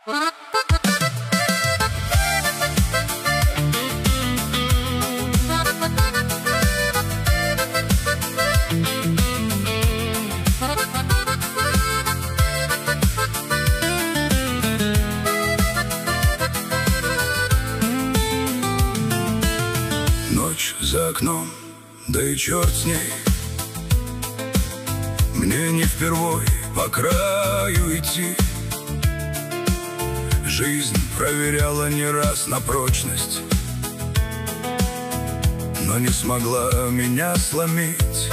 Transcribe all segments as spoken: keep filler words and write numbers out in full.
Ночь за окном, да и черт с ней. Мне не впервой по краю идти. Жизнь проверяла не раз на прочность, но не смогла меня сломить.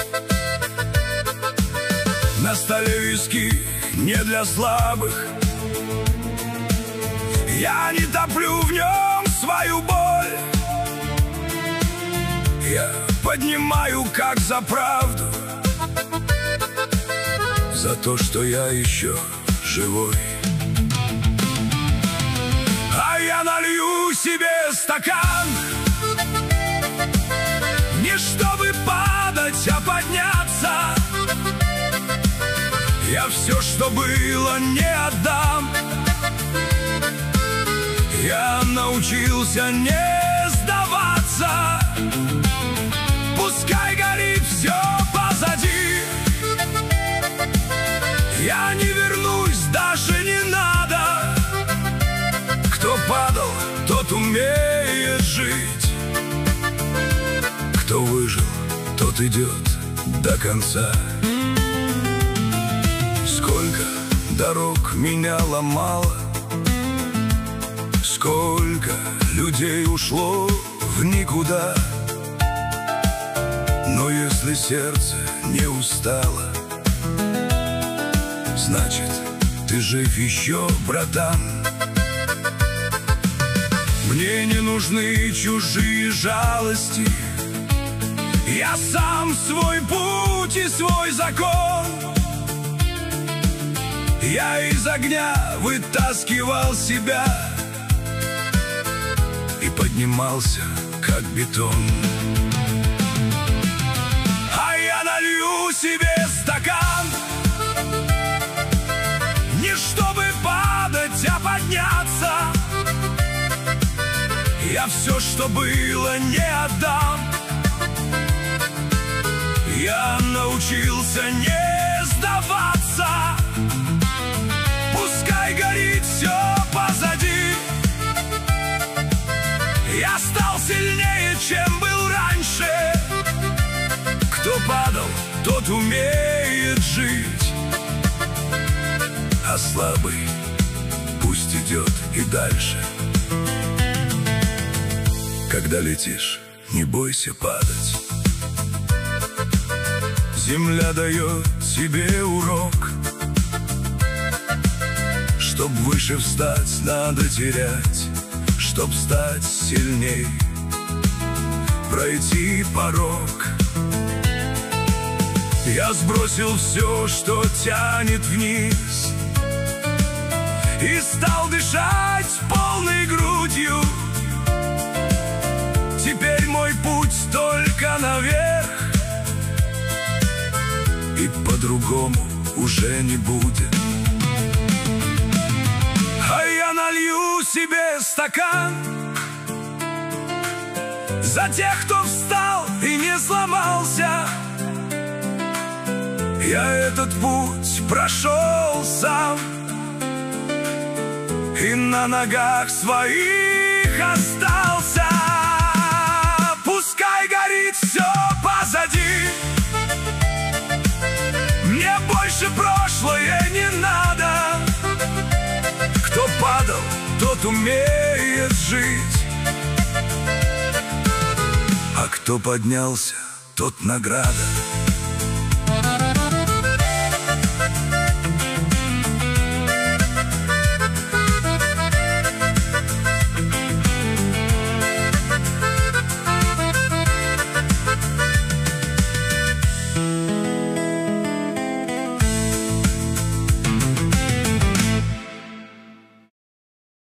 На столе виски не для слабых. Я не топлю в нем свою боль. Я поднимаю как за правду, за то, что я еще живой. А я налью себе стакан, не чтобы падать, а подняться. Я все, что было, не отдам. Я научился не сдаваться. Пускай горит все позади. Я не вернусь, даже не надо. Кто падал, тот умеет жить. Кто выжил, тот идет до конца. Сколько дорог меня ломало, сколько людей ушло в никуда. Но если сердце не устало, значит, ты жив еще, братан. Мне не нужны чужие жалости. Я сам свой путь и свой закон. Я из огня вытаскивал себя и поднимался, как бетон. А я налью себе стакан, не чтобы падать, а подняться. Я все, что было, не отдам. Я научился не сдаваться. Пускай горит все позади. Я стал сильнее, чем был раньше. Кто падал, тот умеет жить. А слабый пусть идет и дальше. Когда летишь, не бойся падать. Земля дает тебе урок. Чтоб выше встать, надо терять. Чтоб стать сильней, пройти порог. Я сбросил все, что тянет вниз, и стал дышать полной грудью. Теперь мой путь только наверх, и по-другому уже не будет. А я налью себе стакан за тех, кто встал и не сломался. Я этот путь прошел сам и на ногах своих остался. Пускай горит все позади. Мне больше прошлое не надо. Кто падал, тот умеет жить. А кто поднялся, тот награда.